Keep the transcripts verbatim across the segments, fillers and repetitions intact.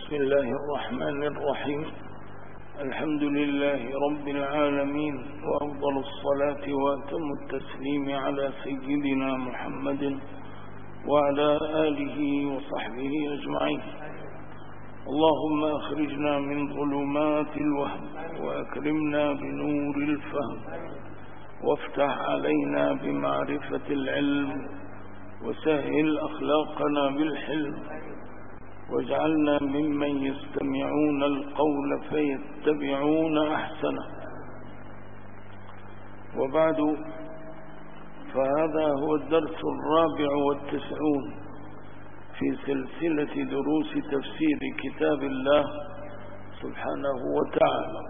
بسم الله الرحمن الرحيم. الحمد لله رب العالمين، وأفضل الصلاة وأتم التسليم على سيدنا محمد وعلى آله وصحبه أجمعين. اللهم أخرجنا من ظلمات الوهم وأكرمنا بنور الفهم، وافتح علينا بمعرفة العلم، وسهل أخلاقنا بالحلم، واجعلنا ممن يستمعون القول فيتبعون أحسنه. وبعد، فهذا هو الدرس الرابع والتسعون في سلسلة دروس تفسير كتاب الله سبحانه وتعالى.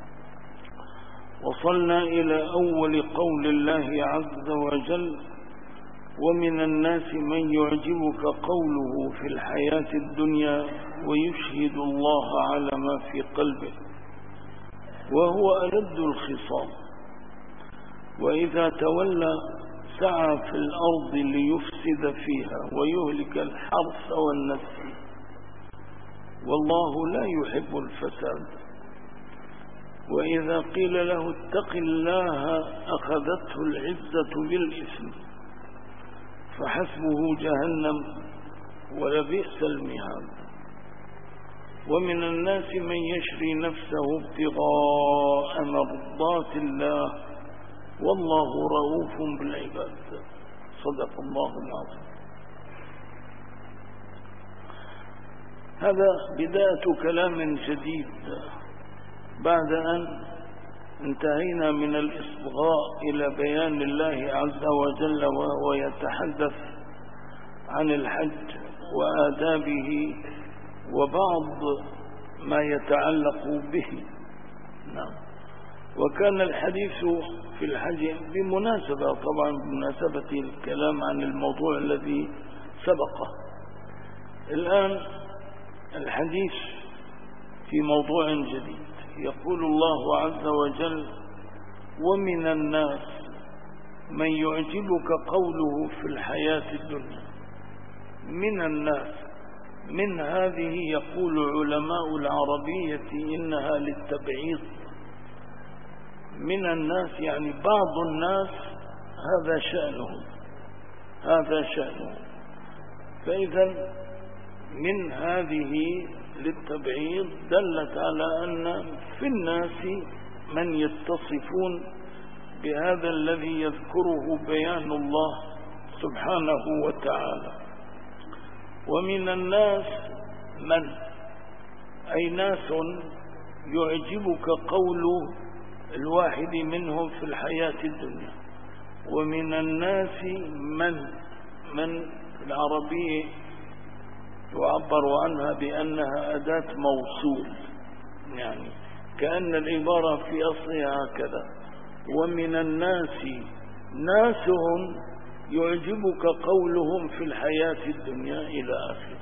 وصلنا إلى أول قول الله عز وجل: ومن الناس من يعجبك قوله في الحياة الدنيا ويشهد الله على ما في قلبه وهو ألد الخصام، وإذا تولى سعى في الأرض ليفسد فيها ويهلك الحرث والنسل، والله لا يحب الفساد. وإذا قيل له اتق الله أخذته العزة بالإثم، فحسبه جهنم ولبئس المهاد. ومن الناس من يشري نفسه ابتغاء مرضات الله والله رؤوف بالعباد. صدق الله العظيم. هذا بداية كلام جديد بعد أن انتهينا من الإصغاء إلى بيان الله عز وجل، وهو يتحدث عن الحج وآدابه وبعض ما يتعلق به. نعم. وكان الحديث في الحج بمناسبة، طبعا بمناسبة الكلام عن الموضوع الذي سبقه. الآن الحديث في موضوع جديد. يقول الله عز وجل: ومن الناس من يعجبك قوله في الحياة الدنيا. من الناس، من هذه يقول علماء العربية إنها للتبعيض. من الناس يعني بعض الناس، هذا شأنهم هذا شأنهم فإذا من هذه للتبعيض دلت على أن في الناس من يتصفون بهذا الذي يذكره بيان الله سبحانه وتعالى. ومن الناس من أي ناس يعجبك قول الواحد منهم في الحياة الدنيا. ومن الناس من من العربية يعبر عنها بأنها أداة موصول، يعني كأن العبارة في أصلها هكذا: ومن الناس ناسهم يعجبك قولهم في الحياة الدنيا إلى آخره.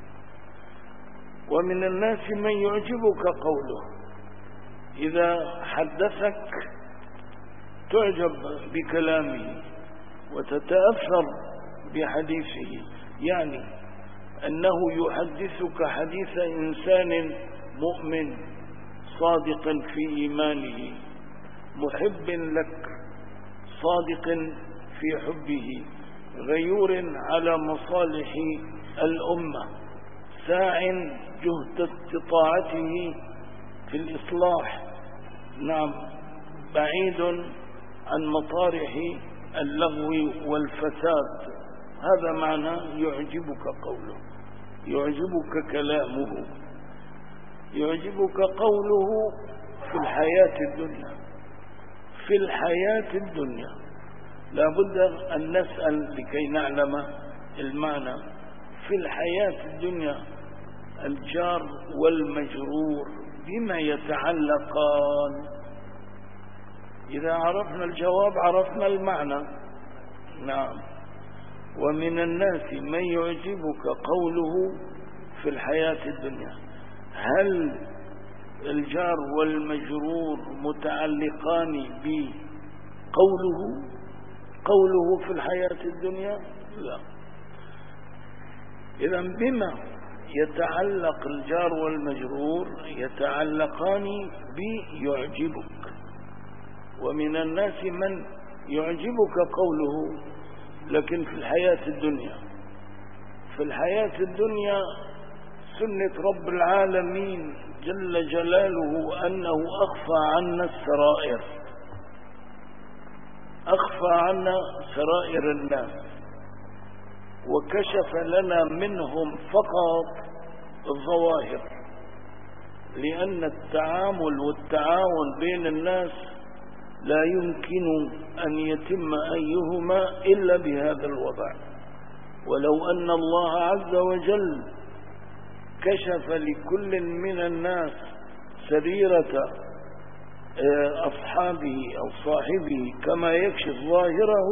ومن الناس من يعجبك قوله، إذا حدثك تعجب بكلامه وتتأثر بحديثه، يعني أنه يحدثك حديث إنسان مؤمن صادق في إيمانه، محب لك، صادق في حبه، غيور على مصالح الأمة، ساع جهد استطاعته في الإصلاح، نعم، بعيد عن مطارح اللغو والفساد. هذا معنى يعجبك قوله، يعجبك كلامه، يعجبك قوله في الحياة الدنيا. في الحياة الدنيا لا بد أن نسأل لكي نعلم المعنى. في الحياة الدنيا الجار والمجرور بما يتعلقان؟ إذا عرفنا الجواب عرفنا المعنى. نعم. ومن الناس من يعجبك قوله في الحياة الدنيا. هل الجار والمجرور متعلقان بقوله قوله في الحياة الدنيا؟ لا. إذا بما يتعلق الجار والمجرور يتعلقان بيعجبك، ومن الناس من يعجبك قوله لكن في الحياة الدنيا في الحياة الدنيا سنة رب العالمين جل جلاله أنه أخفى عنا السرائر، أخفى عنا سرائر الناس وكشف لنا منهم فقط الظواهر، لأن التعامل والتعاون بين الناس لا يمكن أن يتم أيهما إلا بهذا الوضع. ولو أن الله عز وجل كشف لكل من الناس سريرة أصحابه أو صاحبه كما يكشف ظاهره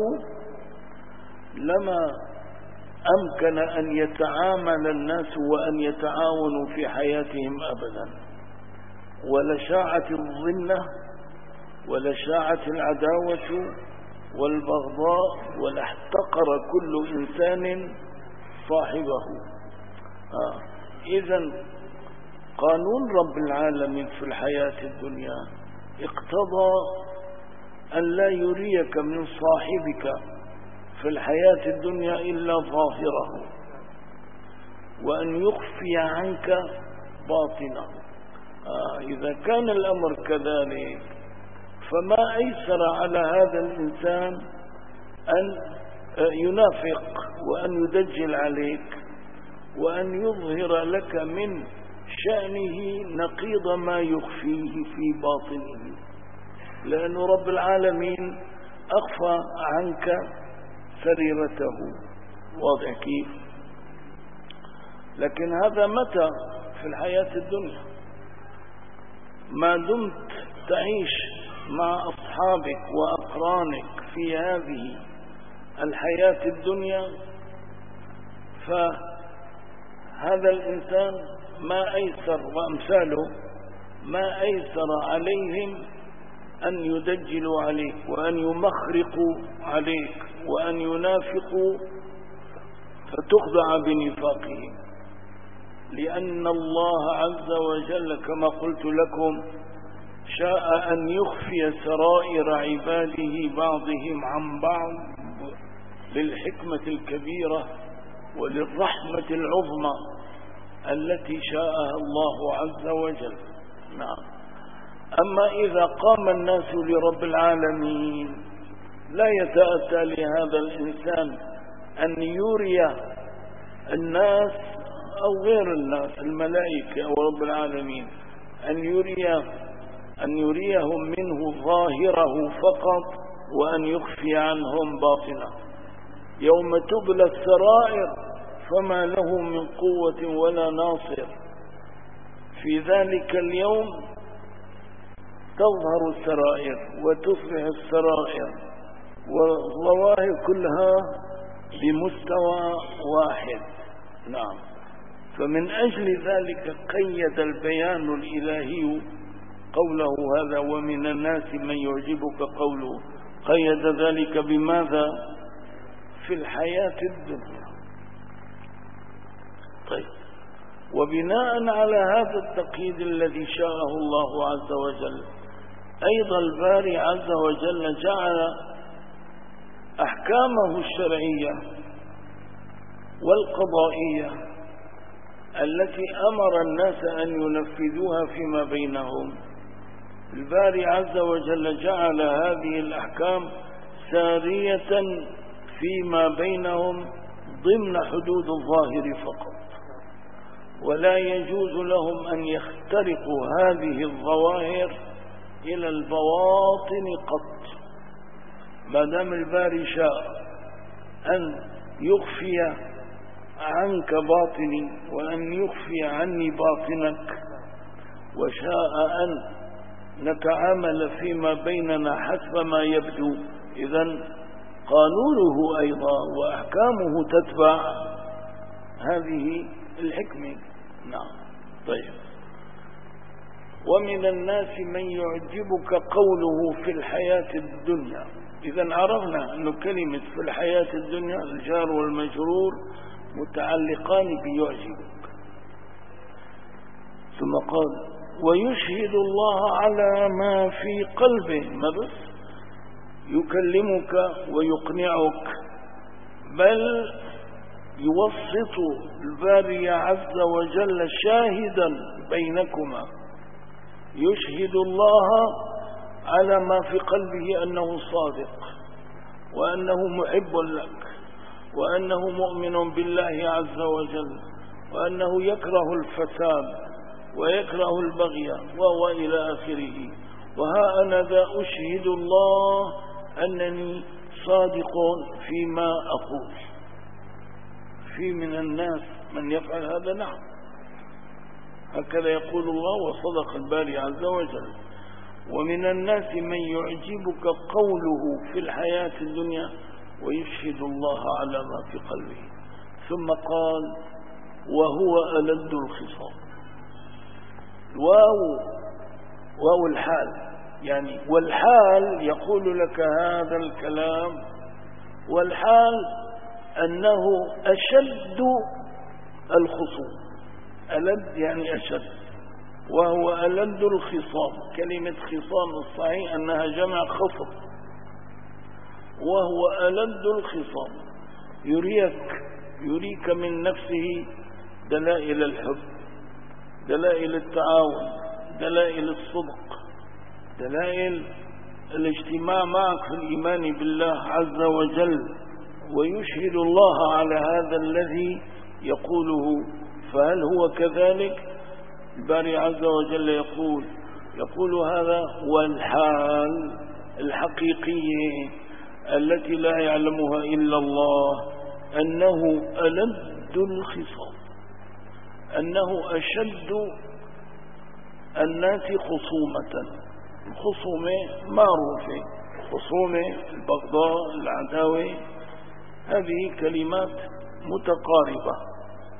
لما أمكن أن يتعامل الناس وأن يتعاونوا في حياتهم أبدا، ولشاعت الظنة ولشاعت العداوة والبغضاء ولاحتقر كل إنسان صاحبه. آه. إذن قانون رب العالمين في الحياة الدنيا اقتضى أن لا يريك من صاحبك في الحياة الدنيا إلا ظاهره، وأن يخفي عنك باطنه. آه إذا كان الأمر كذلك فما أيسر على هذا الإنسان أن ينافق وأن يدجل عليك وأن يظهر لك من شأنه نقيض ما يخفيه في باطنه، لأن رب العالمين أخفى عنك سريرته. واضح كيف؟ لكن هذا متى؟ في الحياة الدنيا. ما دمت تعيش مع أصحابك وأقرانك في هذه الحياة الدنيا فهذا الإنسان ما أيسر وأمثاله ما أيسر عليهم أن يدجلوا عليك وأن يمخرقوا عليك وأن ينافقوا فتخضع بنفاقهم، لأن الله عز وجل كما قلت لكم شاء أن يخفي سرائر عباده بعضهم عن بعض للحكمة الكبيرة وللرحمة العظمى التي شاءها الله عز وجل. نعم. أما إذا قام الناس لرب العالمين لا يتأتى لهذا الإنسان أن يري الناس أو غير الناس الملائكة أو رب العالمين أن يري أن يريهم منه ظاهره فقط وأن يخفي عنهم باطنه. يوم تبلى السرائر فما له من قوة ولا ناصر. في ذلك اليوم تظهر السرائر وتصبح السرائر والظواهر كلها بمستوى واحد. نعم. فمن أجل ذلك قيد البيان الإلهي قوله هذا ومن الناس من يعجبك قوله، قيد ذلك بماذا؟ في الحياة الدنيا. طيب، وبناء على هذا التقييد الذي شاءه الله عز وجل أيضا الباري عز وجل جعل أحكامه الشرعية والقضائية التي أمر الناس أن ينفذوها فيما بينهم. الباري عز وجل جعل هذه الأحكام سارية فيما بينهم ضمن حدود الظاهر فقط، ولا يجوز لهم أن يخترقوا هذه الظواهر إلى البواطن قط. ما دام الباري شاء أن يخفي عنك باطني وأن يخفي عني باطنك وشاء أن نتعامل فيما بيننا حسب ما يبدو، إذن قانونه أيضا وأحكامه تتبع هذه الحكمة. نعم. طيب، ومن الناس من يعجبك قوله في الحياة الدنيا. إذن عرفنا أن كلمة في الحياة الدنيا الجار والمجرور متعلقان بيعجبك. ثم قال ويشهد الله على ما في قلبه، ما بس يكلمك ويقنعك، بل يوسط الباري عز وجل شاهدا بينكما، يشهد الله على ما في قلبه أنه صادق، وأنه محب لك، وأنه مؤمن بالله عز وجل، وأنه يكره الفساد ويكره البغي وهو إلى آخره. وها أنا ذا أشهد الله أنني صادق فيما أقول. في من الناس من يفعل هذا؟ نعم، هكذا يقول الله وصدق الباري عز وجل. ومن الناس من يعجبك قوله في الحياة الدنيا ويشهد الله على ما في قلبه. ثم قال وهو ألد الخصام. واو واو الحال، يعني والحال يقول لك هذا الكلام، والحال أنه أشد الخصوم. ألد يعني أشد، وهو ألد الخصام. كلمة خصام الصحيح أنها جمع خصم، وهو ألد الخصام. يريك يريك من نفسه دلائل الحب، دلائل التعاون، دلائل الصدق، دلائل الاجتماع معك في الإيمان بالله عز وجل. ويشهد الله على هذا الذي يقوله. فهل هو كذلك؟ الباري عز وجل يقول يقول هذا والحال الحقيقية التي لا يعلمها إلا الله، أنه ألد الخصام، أنه أشد الناس خصومة. الخصومة معروفة، خصومة، البغضاء، العداوة، هذه كلمات متقاربة.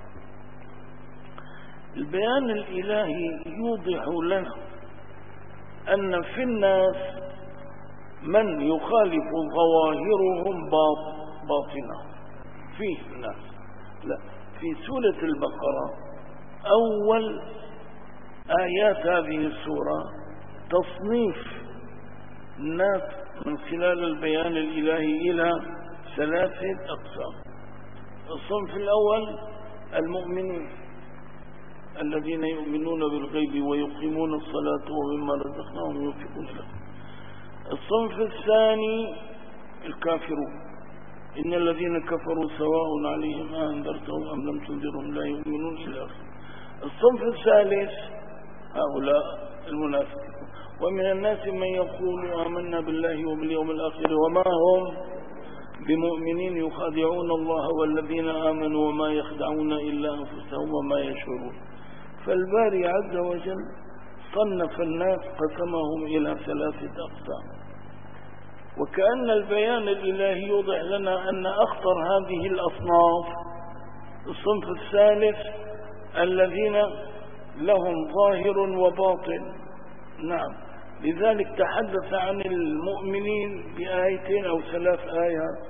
البيان الإلهي يوضح لنا أن في الناس من يخالف ظواهرهم باطنهم. فيه الناس، لا، في سورة البقرة أول آيات هذه السورة تصنيف الناس من خلال البيان الإلهي إلى ثلاثة أقسام. الصنف الأول المؤمنون الذين يؤمنون بالغيب ويقيمون الصلاة ومما رزقناهم ينفقون. الصنف الثاني الكافرون، إن الذين كفروا سواء عليهم أنذرتهم أم لم تنذرهم لا يؤمنون إلى آخره. الصنف الثالث هؤلاء المنافقون. ومن الناس من يقول آمنا بالله وباليوم الآخر وما هم بمؤمنين يخادعون الله والذين آمنوا وما يخدعون إلا أنفسهم وما يشعرون. فالباري عز وجل صنف الناس، قسمهم إلى ثلاثة أقسام. وكأن البيان الإلهي يوضح لنا أن أخطر هذه الأصناف الصنف الثالث الذين لهم ظاهر وباطن. نعم، لذلك تحدث عن المؤمنين بآيتين أو ثلاث آيات،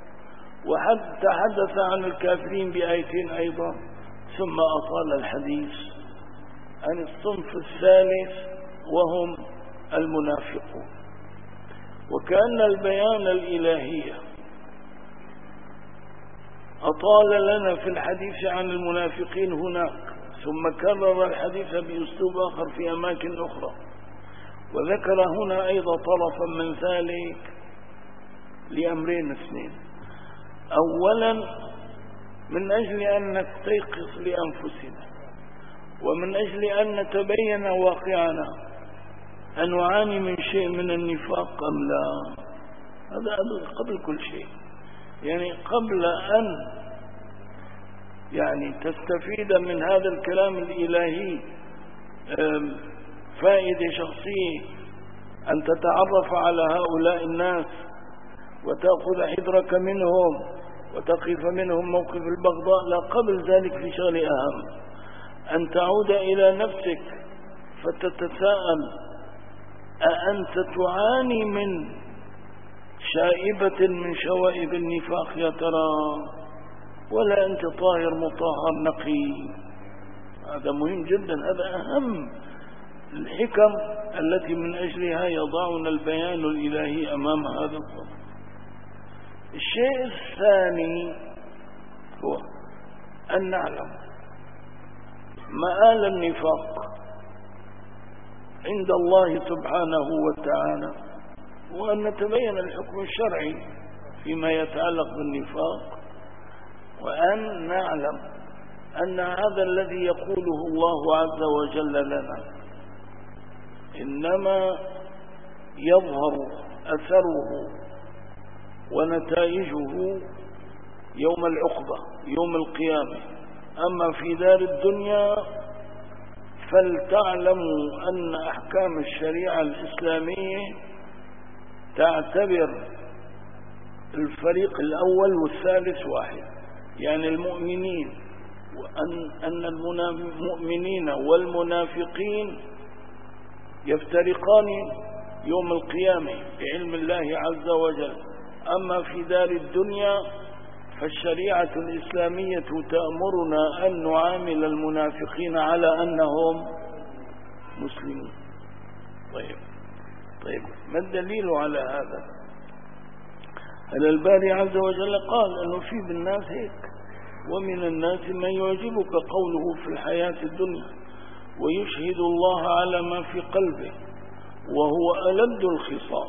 وتحدث عن الكافرين بآيتين أيضا، ثم أطال الحديث عن الصنف الثالث وهم المنافقون. وكأن البيان الإلهي أطال لنا في الحديث عن المنافقين هناك، ثم كرر الحديث بأسلوب آخر في أماكن أخرى، وذكر هنا أيضا طرفا من ذلك لأمرين اثنين. أولا من أجل أن نستيقظ لأنفسنا، ومن أجل أن نتبين واقعنا، أن نعاني من شيء من النفاق أم لا. هذا قبل كل شيء، يعني قبل أن يعني تستفيد من هذا الكلام الإلهي فائدة شخصية، أن تتعرف على هؤلاء الناس وتأخذ حذرك منهم وتقف منهم موقف البغضاء. لا، قبل ذلك في شغل أهم، أن تعود إلى نفسك فتتساءل: أأنت تعاني من شائبة من شوائب النفاق يا ترى، ولا أنت طاهر مطهر نقي؟ هذا مهم جدا، هذا أهم الحكم التي من أجلها يضعنا البيان الإلهي أمام هذا الصدر. الشيء الثاني هو أن نعلم مآل النفاق عند الله سبحانه وتعالى، وأن نتبين الحكم الشرعي فيما يتعلق بالنفاق، وأن نعلم أن هذا الذي يقوله الله عز وجل لنا إنما يظهر أثره ونتائجه يوم العقبة يوم القيامة. أما في دار الدنيا فلتعلموا أن أحكام الشريعة الإسلامية تعتبر الفريق الأول والثالث واحد، يعني المؤمنين، وأن أن المؤمنين والمنافقين يفترقان يوم القيامة بعلم الله عز وجل. أما في دار الدنيا فالشريعة الإسلامية تأمرنا أن نعامل المنافقين على أنهم مسلمين. طيب طيب ما الدليل على هذا؟ هل الباري عز وجل قال أنه في بالناس هيك، ومن الناس من يعجبك قوله في الحياة الدنيا ويشهد الله على ما في قلبه وهو ألد الخصام.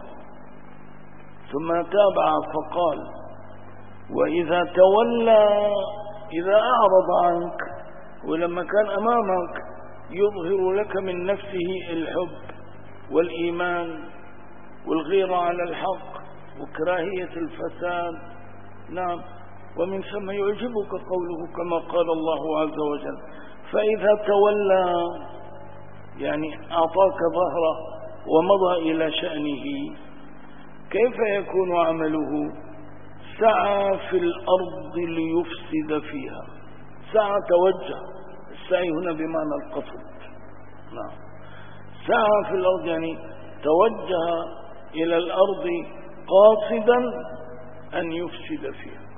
ثم تابع فقال وإذا تولى، إذا أعرض عنك، ولما كان أمامك يظهر لك من نفسه الحب والإيمان والغيرة على الحق وكراهية الفساد. نعم، ومن ثم يعجبك قوله كما قال الله عز وجل فإذا تولى، يعني أعطاك ظهره ومضى إلى شأنه، كيف يكون عمله؟ سعى في الأرض ليفسد فيها. سعى توجه، السعي هنا بمعنى القصد. نعم، سعى في الأرض يعني توجه إلى الأرض قاصدا أن يفسد فيها.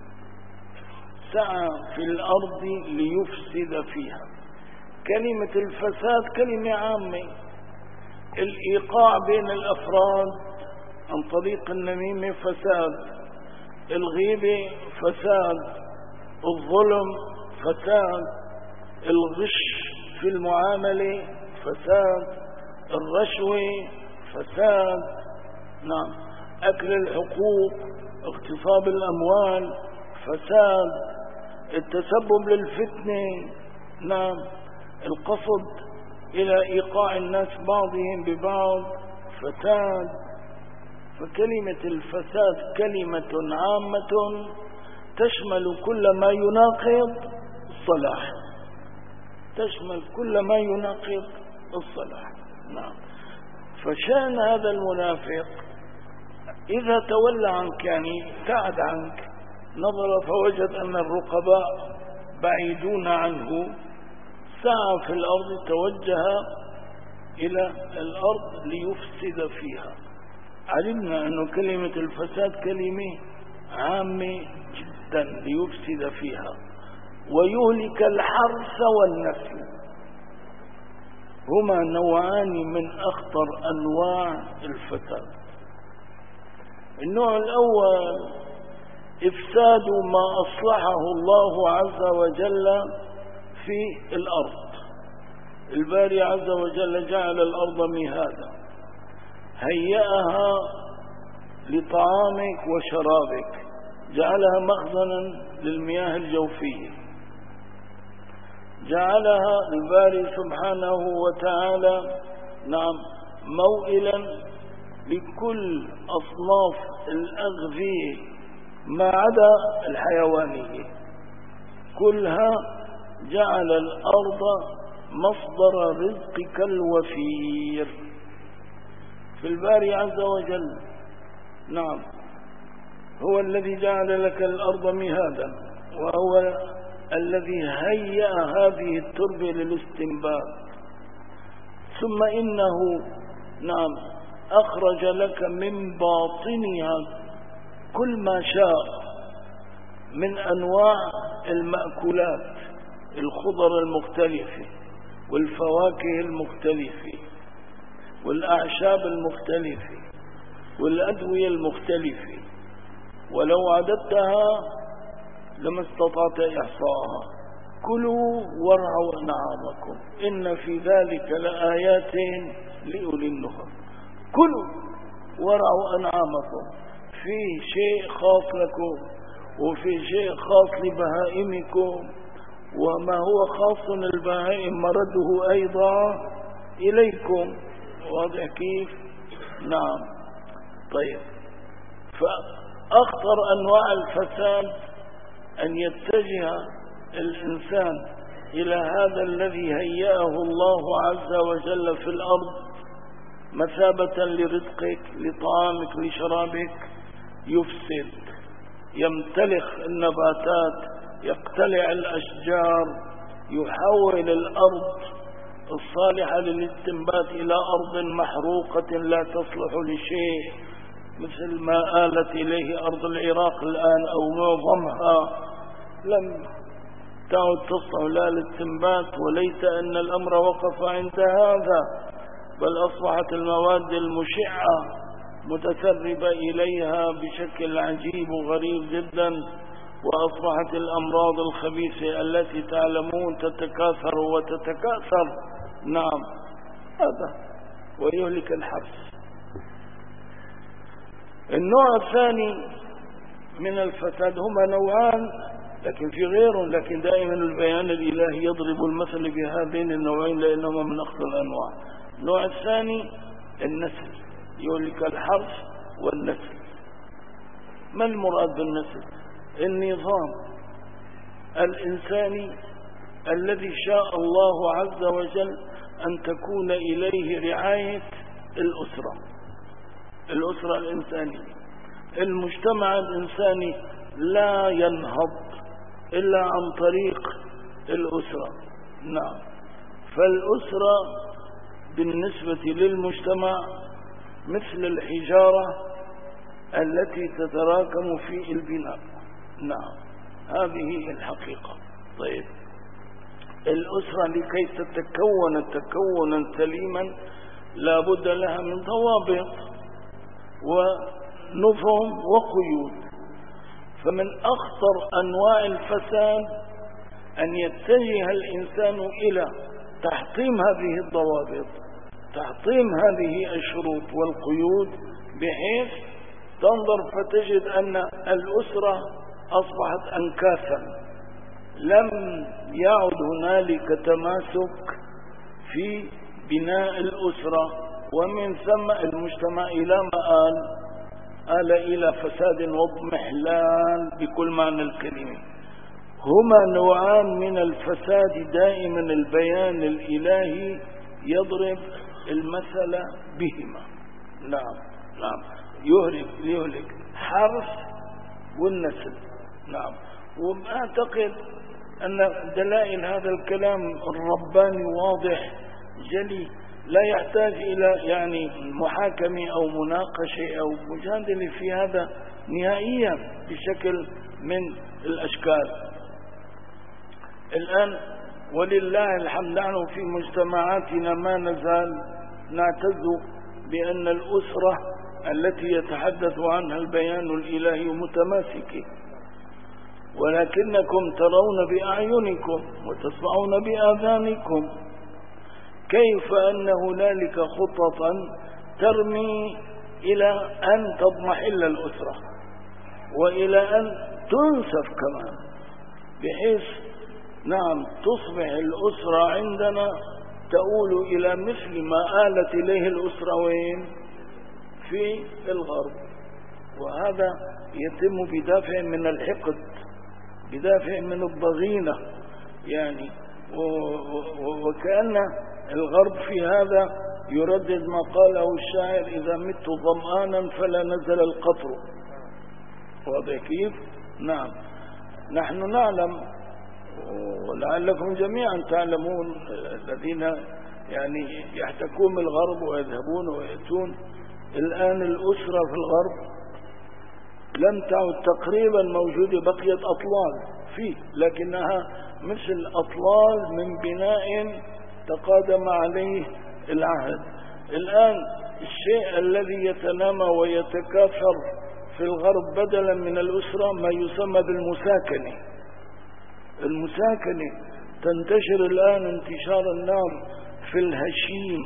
سعى في الأرض ليفسد فيها. كلمة الفساد كلمة عامة، الإيقاع بين الأفراد عن طريق النميمة فساد، الغيبة فساد، الظلم فساد، الغش في المعاملة فساد، الرشوة فساد، نعم، أكل الحقوق، اغتصاب الأموال فساد، التسبب للفتنة، نعم، القصد إلى إيقاع الناس بعضهم ببعض فساد. فكلمة الفساد كلمة عامة تشمل كل ما يناقض الصلاح، تشمل كل ما يناقض الصلاح. نعم، فشان هذا المنافق إذا تولى عنك، يعني ابتعد عنك، نظر فوجد أن الرقباء بعيدون عنه، سعى في الأرض، توجه إلى الأرض ليفسد فيها. علمنا أن كلمة الفساد كلمة عامة جدا، ليفسد فيها ويهلك الحرث والنسل، هما نوعان من أخطر أنواع الفساد. النوع الأول إفساد ما أصلحه الله عز وجل في الأرض. الباري عز وجل جعل الأرض مهادا، هيئها لطعامك وشرابك، جعلها مخزنا للمياه الجوفية، جعلها الباري سبحانه وتعالى نعم موئلا لكل أصناف الأغذية ما عدا الحيوانية، كلها جعل الأرض مصدر رزقك الوفير. في الباري عز وجل نعم هو الذي جعل لك الأرض مهادا، وهو الذي هيأ هذه التربة للاستنبات، ثم إنه نعم أخرج لك من باطنها كل ما شاء من أنواع المأكولات، الخضر المختلفة، والفواكه المختلفة والأعشاب المختلفة والأدوية المختلفة، ولو عددتها لما استطعت إحصاءها. كلوا وارعوا أنعامكم إن في ذلك لآيات لأولي النهى. كلوا وارعوا أنعامكم، في شيء خاص لكم وفي شيء خاص لبهائمكم، وما هو خاص للبهائم مرده أيضا إليكم. واضح كيف؟ نعم. طيب، فأخطر أنواع الفساد أن يتجه الإنسان إلى هذا الذي هيأه الله عز وجل في الأرض مثابة لرزقك لطعامك لشرابك، يفسد، يمتلخ النباتات، يقتلع الأشجار، يحول الأرض الصالحة للاستنبات إلى أرض محروقة لا تصلح لشيء، مثل ما آلت إليه أرض العراق الآن أو معظمها لم تعد تصلح لا للاستنبات. وليس أن الأمر وقف عند هذا، بل أصبحت المواد المشعة متسربة إليها بشكل عجيب وغريب جدا، وأصبحت الأمراض الخبيثة التي تعلمون تتكاثر وتتكاثر. نعم، هذا ويهلك الحبس. النوع الثاني من الفساد، هما نوعان لكن في غيرهم، لكن دائما البيان الإلهي يضرب المثل بهذين النوعين لأنهما من أخطر الأنواع. النوع الثاني النسل، يهلك الحرث والنسل. ما المراد بالنسل؟ النظام الإنساني الذي شاء الله عز وجل أن تكون إليه رعاية الأسرة، الأسرة الإنسانية. المجتمع الإنساني لا ينهض إلا عن طريق الأسرة. نعم، فالأسرة بالنسبة للمجتمع مثل الحجارة التي تتراكم في البناء. نعم، هذه الحقيقة. طيب، الأسرة لكي تتكون تكونا سليما لا بد لها من ضوابط ونظم وقيود. فمن أخطر أنواع الفساد أن يتجه الإنسان إلى تحطيم هذه الضوابط، تحطيم هذه الشروط والقيود، بحيث تنظر فتجد أن الأسرة أصبحت أنكاسا، لم يعد هنالك تماسك في بناء الأسرة، ومن ثم المجتمع إلى ما آل آل إلى فساد واضمحلال بكل معنى الكلمة. هما نوعان من الفساد دائما البيان الإلهي يضرب المثل بهما. نعم نعم، يهلك يهلك حرث والنسل. نعم، وأعتقد أن دلائل هذا الكلام الرباني واضح جلي، لا يحتاج إلى يعني محاكمة أو مناقشة أو مجادلة في هذا نهائيا بشكل من الأشكال. الآن ولله الحمد نحن في مجتمعاتنا ما نزال نعتز بأن الأسرة التي يتحدث عنها البيان الإلهي متماسكة، ولكنكم ترون بأعينكم وتسمعون بآذانكم كيف أن هنالك خططا ترمي إلى أن تضمحل الأسرة وإلى أن تنسف كمان، بحيث نعم تصبح الأسرة عندنا تؤول إلى مثل ما آلت إليه الأسرة وين؟ في الغرب. وهذا يتم بدافع من الحقد، بدافع من الضغينة يعني، وكأن الغرب في هذا يردد ما قاله الشاعر: إذا مت ظمآنا فلا نزل القطر. واضح كيف؟ نعم، نحن نعلم ولعلكم جميعا تعلمون الذين يعني يحتكون بالغرب ويذهبون ويأتون، الآن الأسرة في الغرب لم تعد تقريبا موجودة، بقيت أطلال فيه، لكنها مثل أطلال من بناء تقادم عليه العهد. الآن الشيء الذي يتنامى ويتكاثر في الغرب بدلا من الأسرة ما يسمى بالمساكنة. المساكنة تنتشر الآن انتشار النار في الهشيم،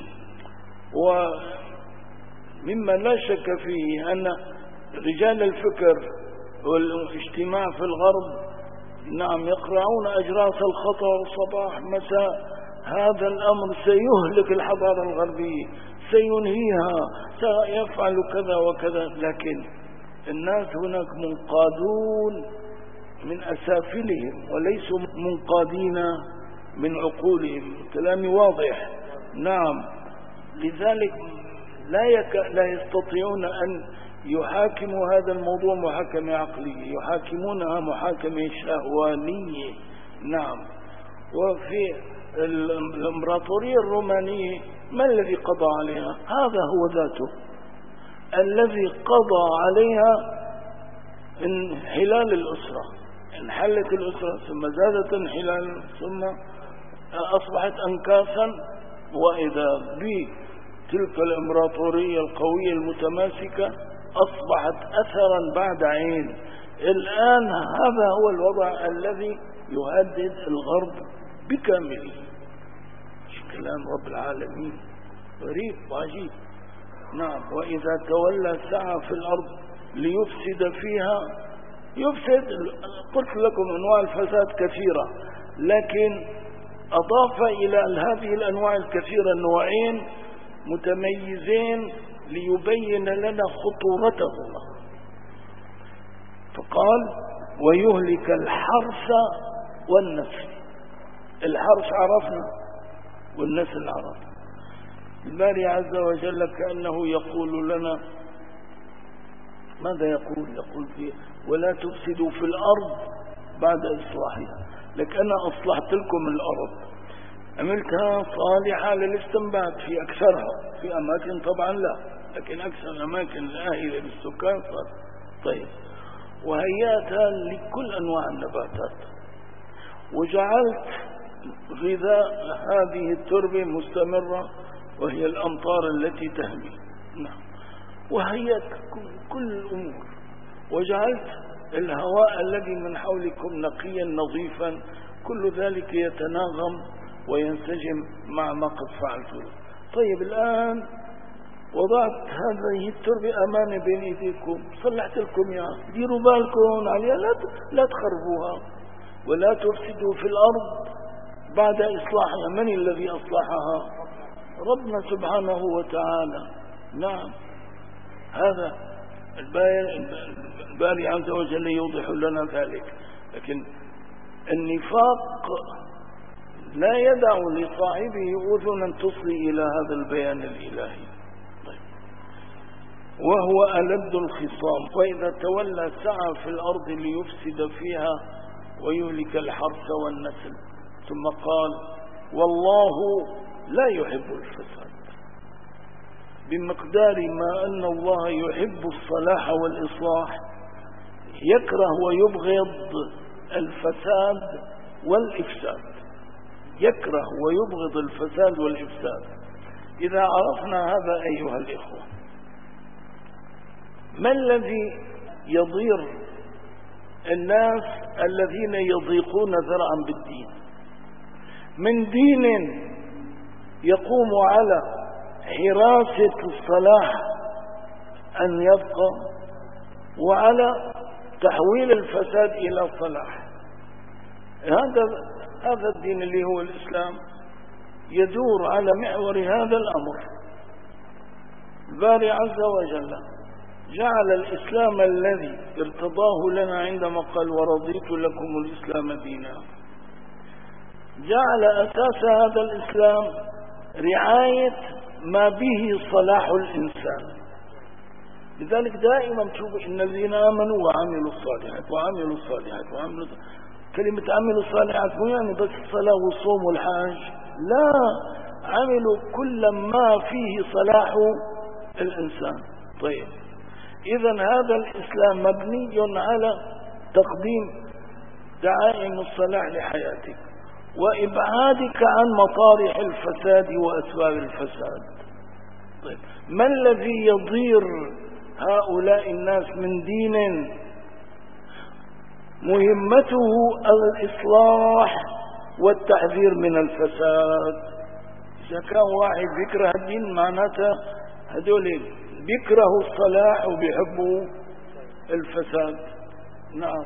ومما لا شك فيه أن رجال الفكر والاجتماع في الغرب نعم يقرعون أجراس الخطر صباح مساء. هذا الأمر سيهلك الحضارة الغربية، سينهيها، سيفعل كذا وكذا. لكن الناس هناك منقادون من أسافلهم وليسوا منقادين من عقولهم. كلامي واضح؟ نعم. لذلك لا, يك... لا يستطيعون أن يحاكموا هذا الموضوع محاكمة عقلية، يحاكمونها محاكمة شهوانية. نعم. وفي الإمبراطورية الرومانية ما الذي قضى عليها؟ هذا هو ذاته الذي قضى عليها انحلال الأسرة. انحلت الأسرة ثم زادت انحلال ثم أصبحت أنكاسا، وإذا بتلك الإمبراطورية القوية المتماسكة أصبحت أثرا بعد عين. الآن هذا هو الوضع الذي يهدد الغرب بكامله. كلام رب العالمين غريب وعجيب. نعم. وإذا تولى سعى في الأرض ليفسد فيها يفسد. قلت لكم أنواع الفساد كثيرة، لكن أضاف إلى هذه الأنواع الكثيرة نوعين متميزين ليبين لنا خطورتهما، فقال ويهلك الحرث والنسل. الحرث عرفنا والنسل عرفنا. الباري عز وجل كأنه يقول لنا ماذا يقول؟ يقول فيه ولا تفسدوا في الأرض بعد إصلاحها. لك أنا أصلحت لكم الأرض، عملتها صالحة للاستنبات في أكثرها، في أماكن طبعا لا، لكن أكثر الأماكن الآهلة بالسكان صار طيب، وهياتها لكل أنواع النباتات، وجعلت غذاء هذه التربة مستمرة وهي الأمطار التي تهمي. نعم. وهيأت كل الأمور، وجعلت الهواء الذي من حولكم نقيا نظيفا. كل ذلك يتناغم وينسجم مع ما قد فعلته. طيب الآن وضعت هذه التربة أمانة بين إيديكم، صلحت لكم إياها، ديروا بالكم عليها، لا لا تخربوها ولا تفسدوا في الأرض بعد إصلاحها. من الذي أصلحها؟ ربنا سبحانه وتعالى. نعم. هذا الباري عز وجل يوضح لنا ذلك. لكن النفاق لا يدع لصاحبه أذنا تصغي إلى هذا البيان الإلهي. طيب. وهو ألد الخصام. وإذا تولى سعى في الأرض ليفسد فيها ويهلك الحرث والنسل. ثم قال والله لا يحب الفساد، بمقدار ما أن الله يحب الصلاح والإصلاح يكره ويبغض الفساد والإفساد. يكره ويبغض الفساد والإفساد. إذا عرفنا هذا أيها الإخوة، ما الذي يضير الناس الذين يضيقون ذرعا بالدين من دين يقوم على حراسة الصلاح أن يبقى وعلى تحويل الفساد إلى الصلاح؟ هذا هذا الدين اللي هو الإسلام يدور على محور هذا الأمر. الباري عز وجل جعل الإسلام الذي ارتضاه لنا عندما قال ورضيت لكم الإسلام دينا، جعل أساس هذا الإسلام رعاية ما به صلاح الإنسان. لذلك دائما تشوف إن الذين آمنوا وعملوا الصالحات وعملوا الصالحات وعملوا كلمة عملوا الصالحات مو يعني بس الصلاة والصوم والحج، لا، عملوا كل ما فيه صلاح الإنسان. طيب، إذن هذا الإسلام مبني على تقديم دعائم الصلاح لحياتك وإبعادك عن مطارح الفساد وأسباب الفساد. طيب، ما الذي يضير هؤلاء الناس من دين مهمته الإصلاح والتحذير من الفساد؟ إذا كان واحد بيكره الدين معناته هدول بيكرهوا الصلاح وبيحبوا الفساد. نعم،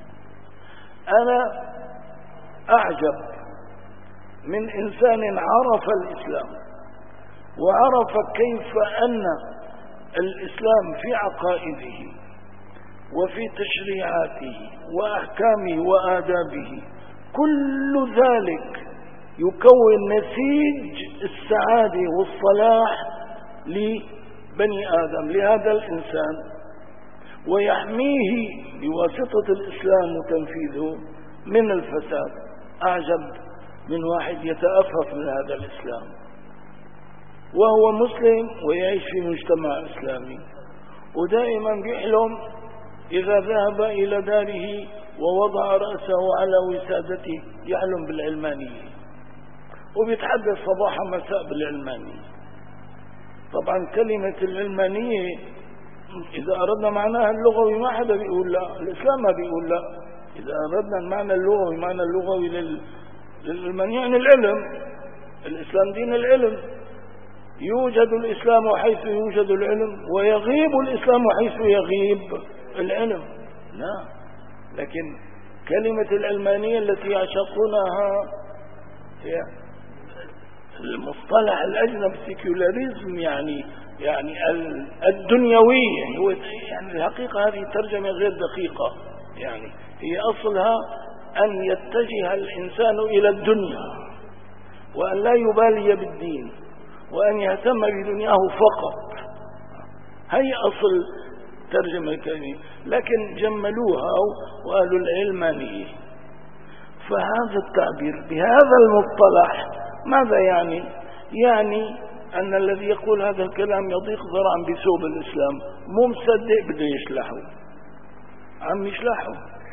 أنا أعجب من إنسان عرف الإسلام وعرف كيف أن الإسلام في عقائده وفي تشريعاته وأحكامه وآدابه كل ذلك يكون نسيج السعادة والصلاح لبني آدم، لهذا الإنسان، ويحميه بواسطة الإسلام وتنفيذه من الفساد. أعجب من واحد يتأفف من هذا الإسلام وهو مسلم ويعيش في مجتمع إسلامي، ودائما بيحلم إذا ذهب إلى داره ووضع رأسه على وسادته يحلم بالعلمانية، وبيتحدث صباح مساء بالعلمانية. طبعا كلمة العلمانية إذا أردنا معناها اللغوي ما حدا بيقول لا، الإسلام ما بيقول لا. إذا أردنا المعنى اللغوي، معنى اللغوي لل... للعلمانية يعني العلم. الإسلام دين العلم، يوجد الإسلام حيث يوجد العلم، ويغيب الإسلام حيث يغيب العلم. لا، لكن كلمة العلمانية التي يعشقونها هي المصطلح الأجنبي سيكولاريزم، يعني يعني الدنيوية. هو يعني الحقيقة هذه ترجمة غير دقيقة، يعني هي أصلها أن يتجه الإنسان إلى الدنيا وأن لا يبالي بالدين وأن يهتم بدنياه فقط. هي أصل ترجمة الكلمة، لكن جملوها وقالوا العلمانية. فهذا التعبير بهذا المصطلح ماذا يعني؟ يعني أن الذي يقول هذا الكلام يضيق ذرعا بثوب الإسلام، مو مصدق بده يشلحه، عم يشلحه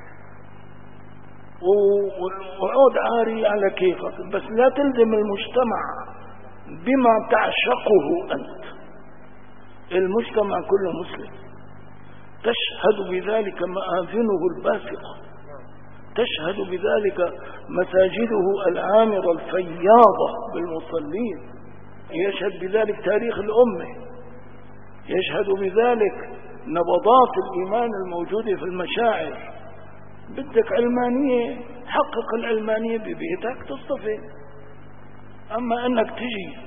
وعود عاري على كيفك، بس لا تلزم المجتمع بما تعشقه أنت. المجتمع كله مسلم، تشهد بذلك مآذنه الباسقة، تشهد بذلك مساجده العامرة الفياضة بالمصلين، يشهد بذلك تاريخ الأمة، يشهد بذلك نبضات الإيمان الموجودة في المشاعر. بدك علمانية، حقق العلمانية ببيتك تصطفي. أما أنك تجي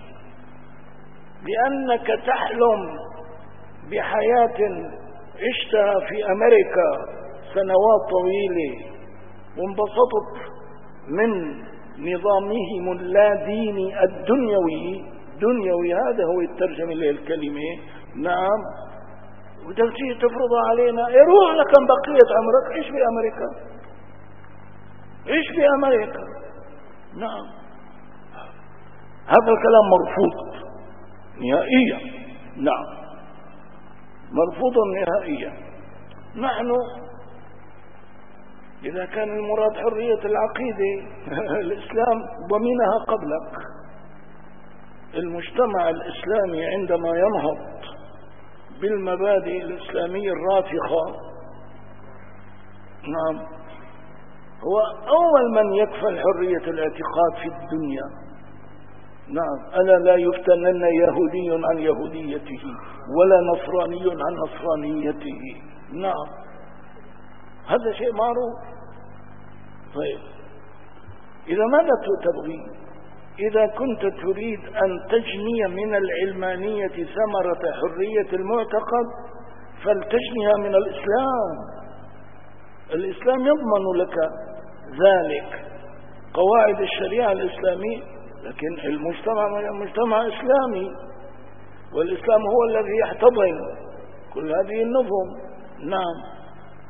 لأنك تحلم بحياة عشتها في أمريكا سنوات طويلة وانبسطت من نظامهم اللاديني الدنيوي، دنيوي هذا هو الترجمة للكلمة. نعم، وبدك تيجي تفرضها علينا، روح لك بقية عمرك عيش في أمريكا، عيش في أمريكا. نعم، هذا الكلام مرفوض نهائيا. نعم، مرفوض نهائيا. نحن إذا كان المراد حرية العقيدة الإسلام ضمنها قبلك. المجتمع الإسلامي عندما ينهض بالمبادئ الإسلامية الراسخة، نعم، هو أول من يكفل حرية الاعتقاد في الدنيا. نعم، ألا لا يفتنن يهودي عن يهوديته ولا نصراني عن نصرانيته. نعم، هذا شيء معروف. طيب، إذا ماذا تبغي؟ إذا كنت تريد أن تجني من العلمانية ثمرة حرية المعتقد فلتجنيها من الإسلام. الإسلام يضمن لك ذلك، قواعد الشريعة الإسلامية، لكن المجتمع مجتمع إسلامي، والإسلام هو الذي يحتضن كل هذه النظم. نعم،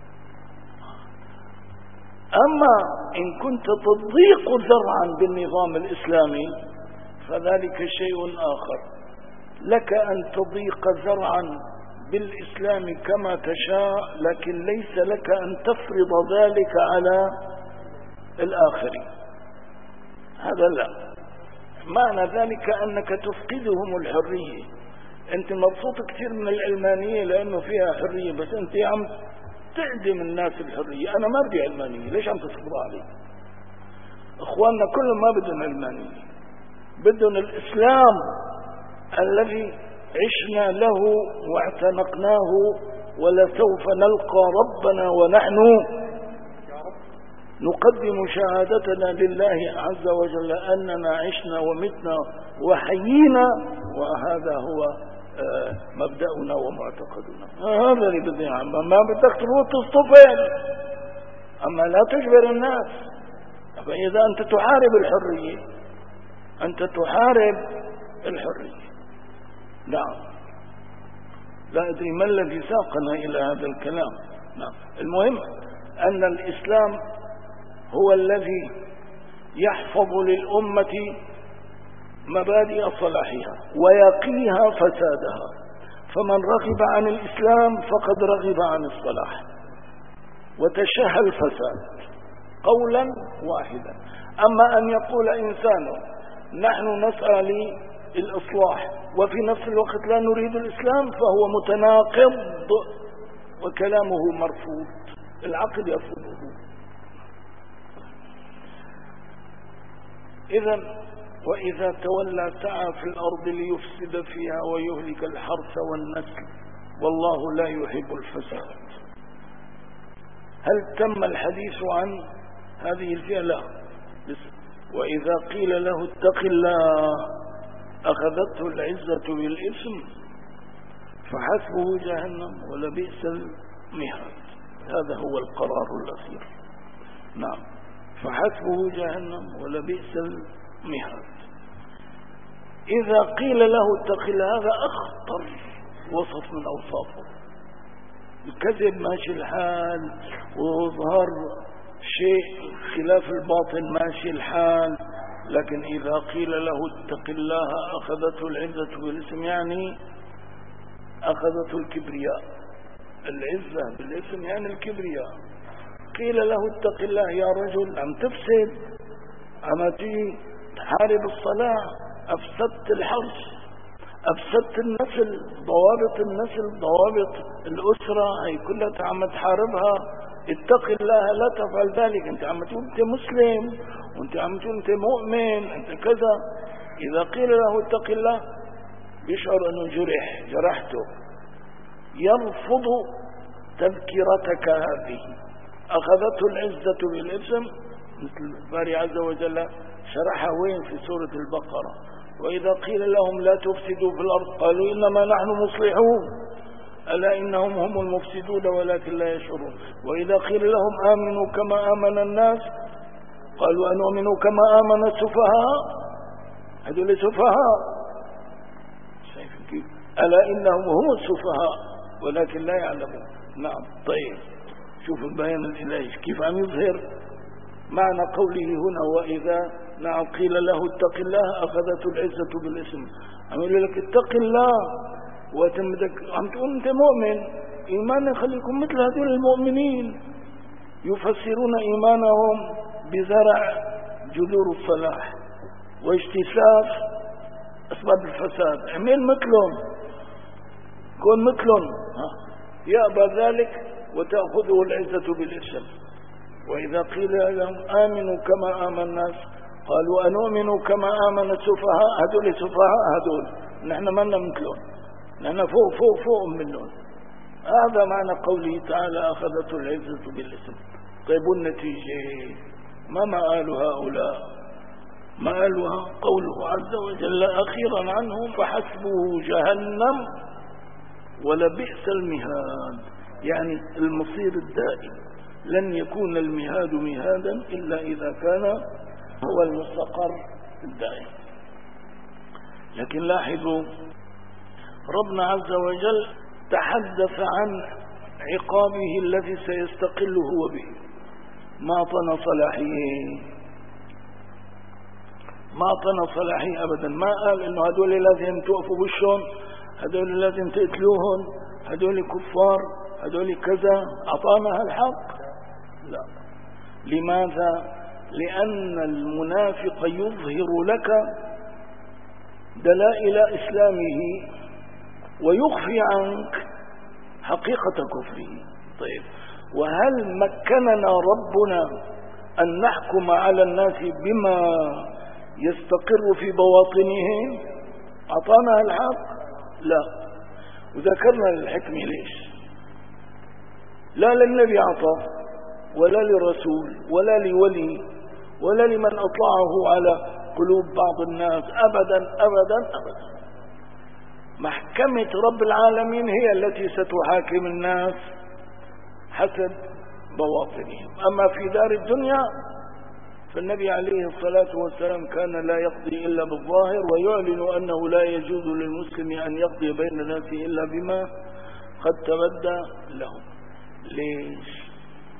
أما إن كنت تضيق ذرعا بالنظام الإسلامي فذلك شيء آخر. لك أن تضيق ذرعا بالإسلام كما تشاء، لكن ليس لك أن تفرض ذلك على الآخرين. هذا لا، معنى ذلك أنك تفقدهم الحرية. أنت مبسوط كثير من العلمانية لأنه فيها حرية، بس أنت عم تعدم الناس الحرية. أنا ما بدي علمانية، ليش عم تصبروا علي؟ إخواننا كلهم ما بدهم علمانية، بدهم الإسلام الذي عشنا له واعتنقناه، ولسوف نلقى ربنا ونحن نقدم شهادتنا لله عز وجل أننا عشنا ومتنا وحيينا، وهذا هو مبدأنا ومعتقدنا. هذا اللي بدي أعمل. ما بدك تروح تصطفل، أما لا تجبر الناس. فإذا أنت تحارب الحرية، أنت تحارب الحرية. نعم، لا أدري ما الذي ساقنا إلى هذا الكلام. نعم، المهم أن الإسلام هو الذي يحفظ للأمة مبادئ صلاحها ويقيها فسادها. فمن رغب عن الإسلام فقد رغب عن الصلاح وتشهى الفساد قولا واحدا. أما أن يقول إنسان نحن نسعى للإصلاح وفي نفس الوقت لا نريد الإسلام، فهو متناقض وكلامه مرفوض، العقل يرفضه. إذن وإذا تولى سعى في الأرض ليفسد فيها ويهلك الحرث والنسل والله لا يحب الفساد. هل تم الحديث عن هذه الفئة؟ لا. وإذا قيل له اتق الله أخذته العزة بالإثم فحسبه جهنم ولبئس المهاد. هذا هو القرار الأخير. نعم، فحسبه جهنم ولبئس المهاد. إذا قيل له اتق الله، هذا أخطر وصف من أوصافه. الكذب ماشي الحال، وإظهار شيء خلاف الباطن ماشي الحال، لكن إذا قيل له اتق الله أخذته العزة بالاسم، يعني أخذته الكبرياء. العزة بالاسم يعني الكبرياء. قيل له اتق الله، يا رجل عم تفسد، عم تيجي تحارب الصلاة، أفسدت الحرث، أفسدت النسل، ضوابط النسل، ضوابط الأسرة، هي كلها عم تحاربها. اتق الله لا تفعل ذلك. انت عم تقول انت مسلم، وانت عم تقول انت مؤمن، انت كذا. إذا قيل له اتق الله بيشعر انه جرح، جرحته، يرفض تذكرتك هذه. أخذته العزة بالإثم، مثل الباري عز وجل شرحها وين في سورة البقرة. وإذا قيل لهم لا تفسدوا في الأرض قالوا إنما نحن مصلحون ألا إنهم هم المفسدون ولكن لا يشعرون. وإذا قيل لهم آمنوا كما آمن الناس قالوا أنؤمن كما آمن السفهاء. هذول سفهاء، ألا إنهم هم السفهاء ولكن لا يعلمون. نعم. طيب، شوف البيان الإلهي كيف عم يظهر معنى قوله هنا وإذا نعم قيل له اتق الله أخذته العزة بالاسم. عم يقول لك اتق الله، وتمدك عم تقول انت مؤمن، إيمان يخليكم مثل هذول المؤمنين يفسرون إيمانهم بزرع جذور الصلاح واجتثاث أسباب الفساد. عمل مثلهم، كون مثلهم، يأبى ذلك وتأخذه العزة بالاسم. وإذا قيل لهم آمنوا كما آمن الناس قالوا أنؤمن كما آمن السفهاء. هذول سفهاء، هذول نحن ما لنا مثلهم، نحن فوق فوق فوق منهم. هذا معنى قوله تعالى أخذته العزة بالاسم. طيب النتيجة ما مآل هؤلاء؟ مآلها قوله عز وجل أخيرا عنهم فحسبه جهنم ولبئس المهاد، يعني المصير الدائم. لن يكون المهاد مهادا إلا إذا كان هو المستقر الدائم. لكن لاحظوا ربنا عز وجل تحدث عن عقابه الذي سيستقل هو به. ما طن صلاحيه، ما طن صلاحيه أبدا. ما قال إنه هدول لازم توقفوا بشهم، هدول لازم تقتلوهم، هدول كفار، هدول كذا. أعطانا هالحق؟ لا. لماذا؟ لأن المنافق يظهر لك دلائل إسلامه ويخفي عنك حقيقة كفره. طيب، وهل مكننا ربنا أن نحكم على الناس بما يستقر في بواطنهم؟ أعطانا الحق؟ لا. وذكرنا الحكمة ليش؟ لا للنبي أعطاه، ولا للرسول، ولا لولي، ولا لمن أطلعه على قلوب بعض الناس، أبدا أبدا أبدا. محكمة رب العالمين هي التي ستحاكم الناس حسب بواطنهم. أما في دار الدنيا فالنبي عليه الصلاة والسلام كان لا يقضي إلا بالظاهر، ويعلن أنه لا يجوز للمسلم أن يقضي بين الناس إلا بما قد تبدى لهم. ليش؟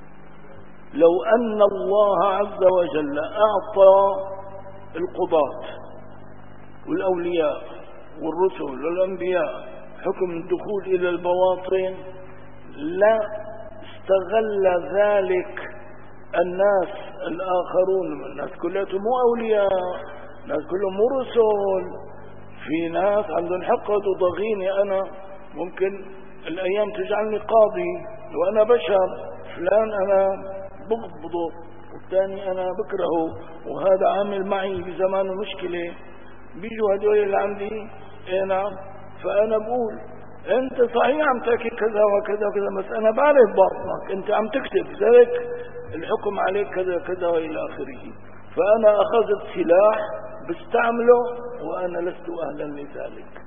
لو أن الله عز وجل أعطى القضاة والأولياء والرسل والأنبياء حكم الدخول إلى البواطن، لا استغل ذلك الناس الآخرون. الناس كلهم مو أولياء، الناس كلهم مو رسل. في ناس عندهم حق وتضغيني أنا، ممكن الأيام تجعلني قاضي وأنا بشر، فلان أنا بغضبه والثاني أنا بكرهه، وهذا عامل معي بزمان مشكلة. بيجوا هدول اللي عندي ايه نعم، فأنا بقول انت صحيح عم تحكي كذا وكذا وكذا، بس انا بعرف باطنك، انت عم تكتب ذلك الحكم عليك كذا كذا والى اخره. فانا اخذت سلاح بستعمله وانا لست اهلا لذلك.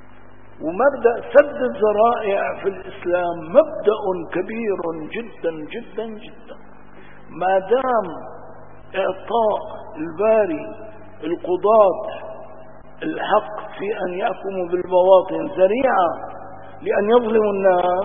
ومبدأ سد الذرائع في الاسلام مبدأ كبير جدا جدا جدا. ما دام اعطاء الباري القضاة الحق في ان يحكموا بالبواطن ذريعة لأن يظلموا الناس،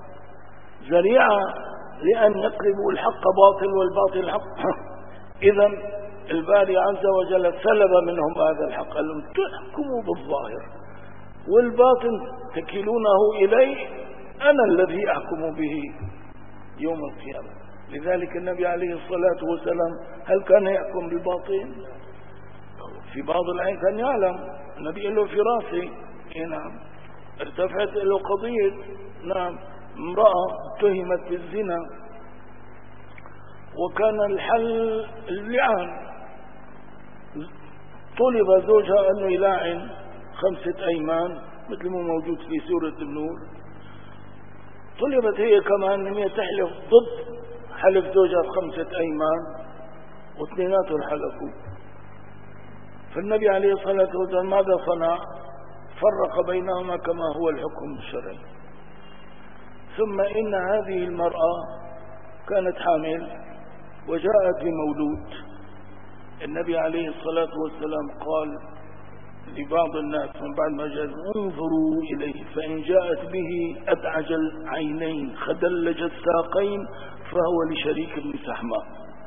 ذريعة لأن يقلبوا الحق باطل والباطل حق، إذا الباري عز وجل سلب منهم هذا الحق، قال لهم تحكموا بالظاهر والباطن تكلونه إليه، أنا الذي أحكم به يوم القيامة. لذلك النبي عليه الصلاة والسلام هل كان يحكم بالباطن؟ في بعض العين كان يعلم. النبي قال له في راسي، إيه نعم. ارتفعت له قضية نعم امرأة اتهمت بالزنا، وكان الحل اللعان. طلب زوجها أنه يلاعن خمسة أيمان مثل ما موجود في سورة النور. طلبت هي كمان أن هي تحلف ضد حلف زوجها خمسة أيمان، واثنيناتهم حلفوا. فالنبي عليه الصلاة والسلام ماذا صنع؟ فرق بينهما كما هو الحكم الشرعي. ثم إن هذه المرأة كانت حامل وجاءت بمولود. النبي عليه الصلاة والسلام قال لبعض الناس من بعد ما جاء انظروا إليه، فإن جاءت به أدعج العينين خدلج الساقين فهو لشريك بن سحماء.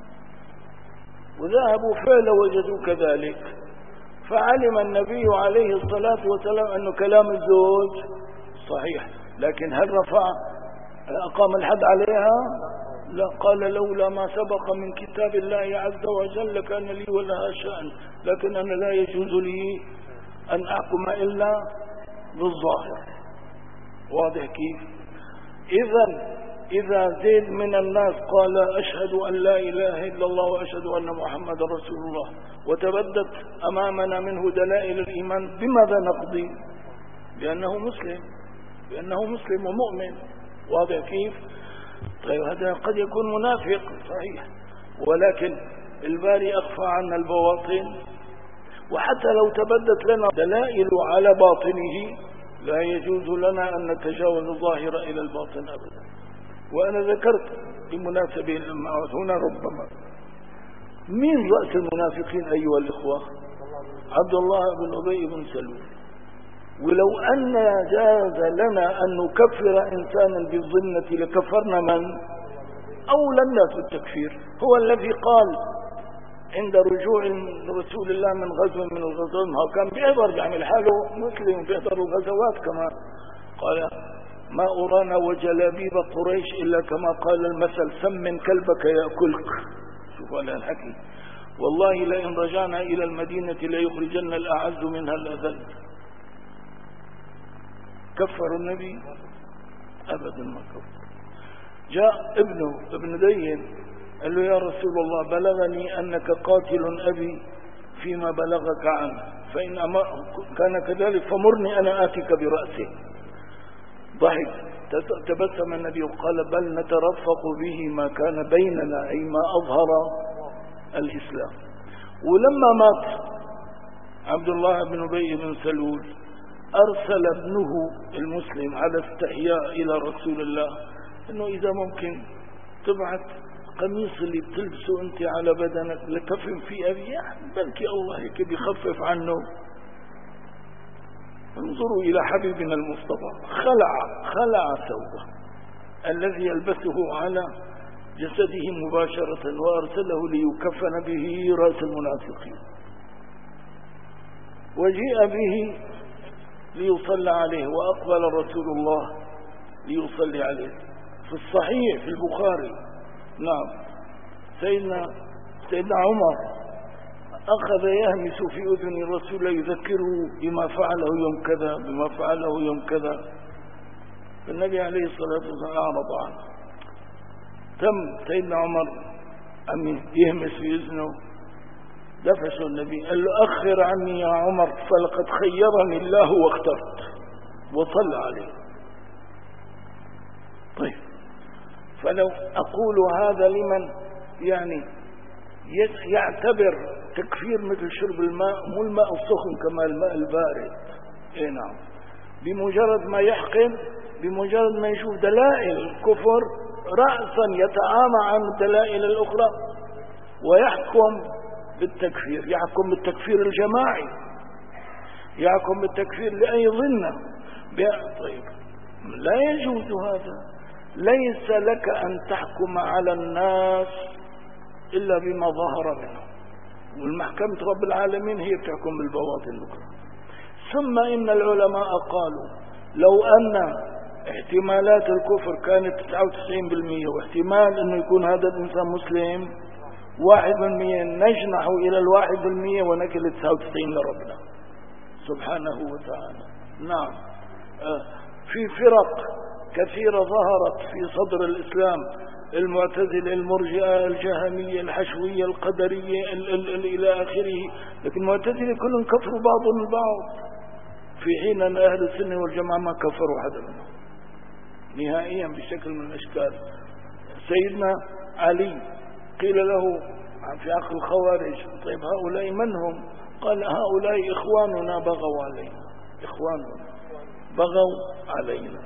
وذهبوا فعلا وجدوا كذلك. فعلم النبي عليه الصلاة والسلام أنه كلام الزوج صحيح، لكن هل رفع أقام الحد عليها؟ لا. قال لولا ما سبق من كتاب الله عز وجل كان لي ولها شأن، لكن أنا لا يجوز لي أن أحكم إلا بالظاهر. واضح كيف؟ إذا إذا زيد من الناس قال أشهد أن لا إله إلا الله وأشهد أن محمد رسول الله، وتبدت أمامنا منه دلائل الإيمان، بماذا نقضي؟ بأنه مسلم، بأنه مسلم ومؤمن. واضح كيف؟ طيب هذا قد يكون منافق صحيح، ولكن الباري أخفى عنا البواطن، وحتى لو تبدت لنا دلائل على باطنه لا يجوز لنا أن نتجاوز الظاهر إلى الباطن أبدا. وأنا ذكرت بمناسبة هنا ربما مين رأس المنافقين أيها الإخوة؟ عبد الله بن أبي بن سلول. ولو أن جاز لنا أن نكفر إنسانا بالظنة لكفرنا من؟ أولى الناس بالتكفير هو الذي قال عند رجوع رسول الله من غزو من الغزوات، هو كان بيحضر بيعمل حاله مسلم بيحضر الغزوات كما قال ما أرانا وجلابيب قريش إلا كما قال المثل سمن كلبك يأكلك. شوفوا على الحكي. والله لئن رجعنا إلى المدينة ليخرجن الأعز منها الأذل. كفر النبي؟ أبدا ما كفر. جاء ابنه ابن دين قال له يا رسول الله بلغني أنك قاتل أبي فيما بلغك عنه، فإن كان كذلك فمرني أنا آتيك برأسه. ضحك تبسم النبي وقال بل نترفق به ما كان بيننا، أي ما أظهر الإسلام. ولما مات عبد الله بن أبي بن سلول أرسل ابنه المسلم على استحياء إلى رسول الله إنه إذا ممكن تبعت قميص اللي بتلبسه أنت على بدنك لكفن في أبي، يعني بلكي الله هيك بيخفف عنه. انظروا إلى حبيبنا المصطفى، خلع خلع ثوبه الذي يلبسه على جسده مباشرة وأرسله ليكفن به رأس المنافقين، وجيء به ليصلى عليه، وأقبل رسول الله ليصلي عليه. في الصحيح في البخاري نعم سيدنا سيدنا عمر أخذ يهمس في أذن الرسول يذكره بما فعله يوم كذا بما فعله يوم كذا، فالنبي عليه الصلاة والسلام أعرض عنه. تم سيدنا عمر أم يهمس في أذنه، دفشه النبي قال له أخر عني يا عمر فلقد خيرني الله واخترت، وصلى عليه. طيب فلو أقول هذا لمن يعني يعتبر تكفير مثل شرب الماء، مو الماء السخن كما الماء البارد. اي نعم، بمجرد ما يحقن، بمجرد ما يشوف دلائل الكفر رأسا يتعامى عن الدلائل الأخرى ويحكم بالتكفير، يحكم بالتكفير الجماعي، يحكم بالتكفير لأي ظنة. طيب لا يجوز هذا. ليس لك أن تحكم على الناس إلا بما ظهر منه، والمحكمة رب العالمين هي بتحكم بالبواطن الأخرى. ثم إن العلماء قالوا لو أن احتمالات الكفر كانت تسعة وتسعين بالمئة واحتمال أنه يكون هذا الإنسان مسلم واحد بالمئة، نجنح إلى الواحد بالمئة ونكل تسعة وتسعين لربنا سبحانه وتعالى. نعم، في فرق كثيرة ظهرت في صدر الإسلام، المعتزلة، المرجئة، الجهمية، الحشوية، القدرية، ال ال ال إلى آخره، لكن المعتزلة كلهم كفروا بعضهم البعض، في حين أن أهل السنة والجماعة ما كفروا حدا منهم نهائيا بشكل من الأشكال. سيدنا علي قيل له في عقل الخوارج طيب هؤلاء من هم؟ قال هؤلاء إخواننا بغوا علينا، إخواننا بغوا علينا.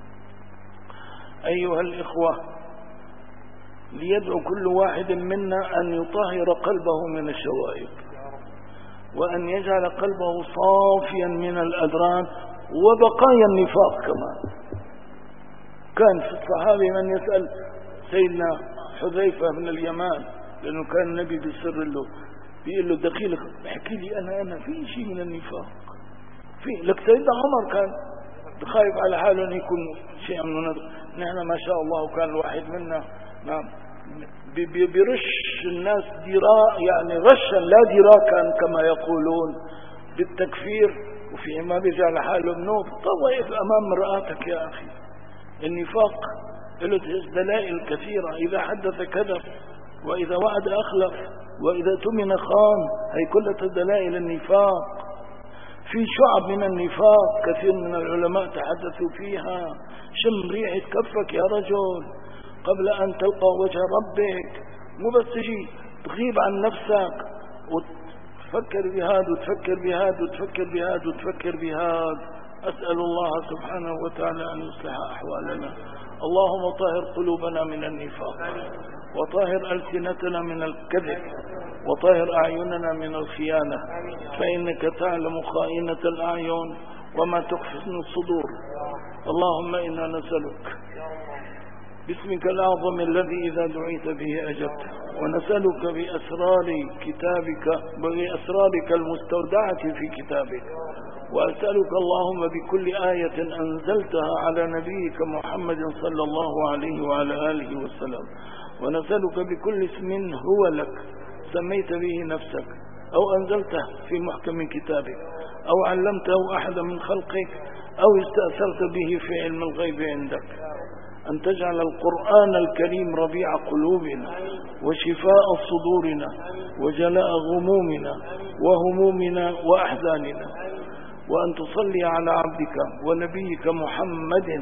أيها الإخوة، ليدعو كل واحد منا أن يطهر قلبه من الشوائب، وأن يجعل قلبه صافيا من الأدران وبقايا النفاق كمان. كان في الصحابة من يسأل سيدنا حذيفة بن اليمان، لأنه كان النبي بيصر له بيقول له دخيلك احكي لي أنا أنا في شيء من النفاق في لك. سيدنا عمر كان خايف على حاله أن يكون شيء من النفاق. نحن ما شاء الله وكان الواحد منا نعم بيرش الناس دراء، يعني رشا لا دراكا كما يقولون بالتكفير، وفي ما بيجعل حاله منوب. طويف أمام مرآتك يا أخي. النفاق له دلائل كثيرة، إذا حدث كذب، وإذا وعد أخلف، وإذا تمن خان، هي كلها دلائل النفاق. في شعب من النفاق كثير من العلماء تحدثوا فيها. شم ريحة كفك يا رجل قبل أن تلقى وجه ربك، مو بس تجي تغيب عن نفسك وتفكر بهذا وتفكر بهذا وتفكر بهذا وتفكر بهذا. أسأل الله سبحانه وتعالى أن يصلح أحوالنا. اللهم طهر قلوبنا من النفاق، وطهر ألسنتنا من الكذب، وطهر أعيننا من الخيانة، فإنك تعلم خائنة الأعين وما تخفي الصدور. اللهم إنا نسألك باسمك الأعظم الذي إذا دعيت به أجبت، ونسألك بأسرار كتابك بأسرارك المستودعة في كتابك، وأسألك اللهم بكل آية أنزلتها على نبيك محمد صلى الله عليه وعلى آله وسلم، ونسألك بكل اسم هو لك سميت به نفسك أو أنزلته في محكم كتابك أو علمته أحد من خلقك أو استأثرت به في علم الغيب عندك، أن تجعل القرآن الكريم ربيع قلوبنا وشفاء صدورنا وجلاء غمومنا وهمومنا وأحزاننا، وأن تصلي على عبدك ونبيك محمد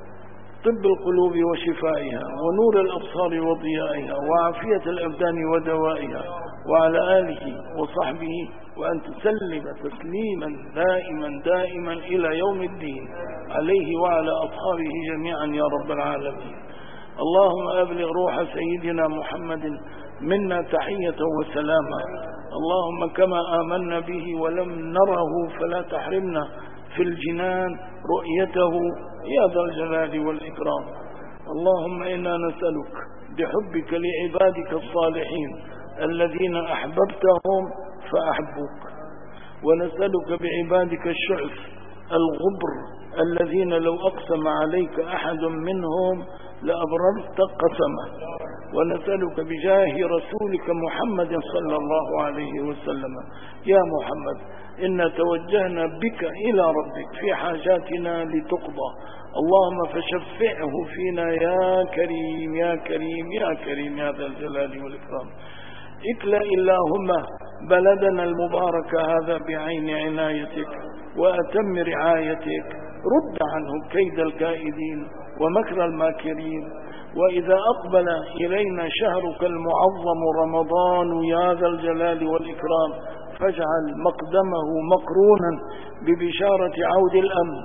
طب القلوب وشفائها ونور الأبصار وضيائها وعافية الأبدان ودوائها، وعلى آله وصحبه، وأن تسلم تسليما دائما دائما إلى يوم الدين عليه وعلى أصحابه جميعا يا رب العالمين. اللهم أبلغ روح سيدنا محمد منا تحية وسلاما، اللهم كما آمنا به ولم نره فلا تحرمنا في الجنان رؤيته يا ذا الجلال والإكرام. اللهم إنا نسألك بحبك لعبادك الصالحين الذين أحببتهم فأحبوك، ونسألك بعبادك الشعث الغبر الذين لو أقسم عليك أحد منهم لأبررت قسمه، ونسألك بجاه رسولك محمد صلى الله عليه وسلم يا محمد إنا توجهنا بك إلى ربك في حاجاتنا لتقضى، اللهم فشفعه فينا يا كريم يا كريم يا كريم يا ذا الجلال والإكرام. اكلأ اللهم بلدنا المبارك هذا بعين عنايتك وأتم رعايتك، رد عنه كيد الكائدين ومكر الماكرين، وإذا أقبل إلينا شهرك المعظم رمضان يا ذا الجلال والإكرام فاجعل مقدمه مقرونا ببشارة عود الأمن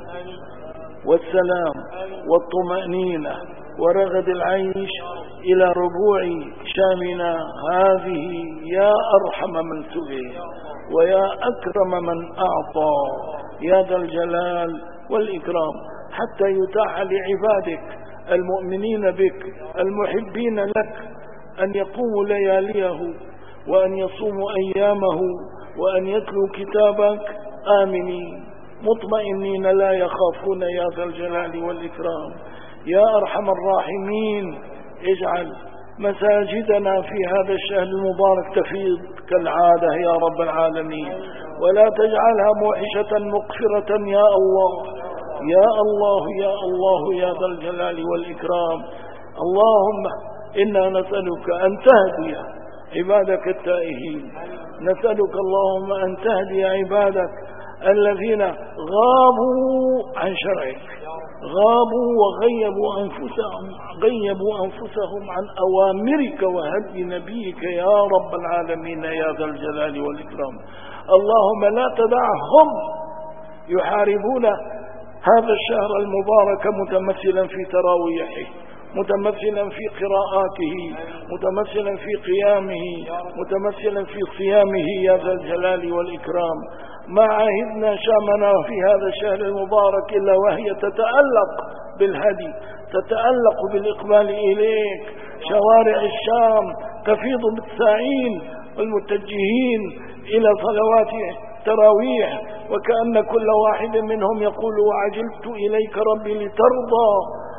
والسلام والطمأنينة ورغد العيش إلى ربوع شامنا هذه يا أرحم من سئل ويا أكرم من أعطى يا ذا الجلال والإكرام، حتى يتاح لعبادك المؤمنين بك المحبين لك أن يقوموا لياليه وأن يصوموا أيامه وأن يتلوا كتابك آمنين مطمئنين لا يخافون يا ذا الجلال والإكرام. يا أرحم الراحمين اجعل مساجدنا في هذا الشهر المبارك تفيض كالعادة يا رب العالمين، ولا تجعلها موحشة مقفرة يا الله يا الله يا الله يا ذا الجلال والإكرام. اللهم إنا نسألك أن تهدي عبادك التائهين، نسألك اللهم أن تهدي عبادك الذين غابوا عن شرعك، غابوا وغيبوا أنفسهم غيبوا أنفسهم عن أوامرك وهدي نبيك يا رب العالمين يا ذا الجلال والإكرام. اللهم لا تدعهم يحاربون هذا الشهر المبارك متمثلا في تراويحه، متمثلا في قراءاته، متمثلا في قيامه، متمثلا في صيامه يا ذا الجلال والإكرام. ما عهدنا شامنا في هذا الشهر المبارك إلا وهي تتألق بالهدي، تتألق بالإقبال إليك، شوارع الشام تفيض بالساعين والمتجهين إلى صلوات تراويح، وكأن كل واحد منهم يقول وعجلت إليك ربي لترضى.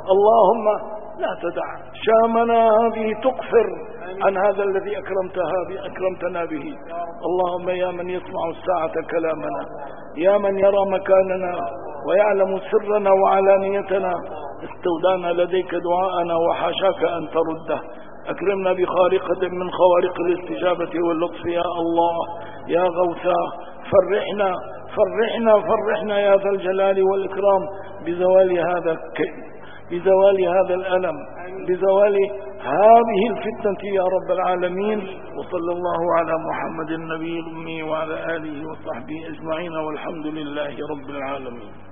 اللهم لا تدع شامنا هذه تقفر عن هذا الذي أكرمتها أكرمتنا به. اللهم يا من يسمع الساعة كلامنا، يا من يرى مكاننا ويعلم سرنا وعلانيتنا، استودعنا لديك دعاءنا وحاشاك أن ترده، أكرمنا بخارقة من خوارق الاستجابة واللطف يا الله يا غوثا. فرحنا فرحنا فرحنا يا ذا الجلال والإكرام بزوال هذا الكئب، بزوال هذا الألم، بزوال هذه الفتنة يا رب العالمين. وصلى الله على محمد النبي الأمي وعلى آله وصحبه أجمعين، والحمد لله رب العالمين.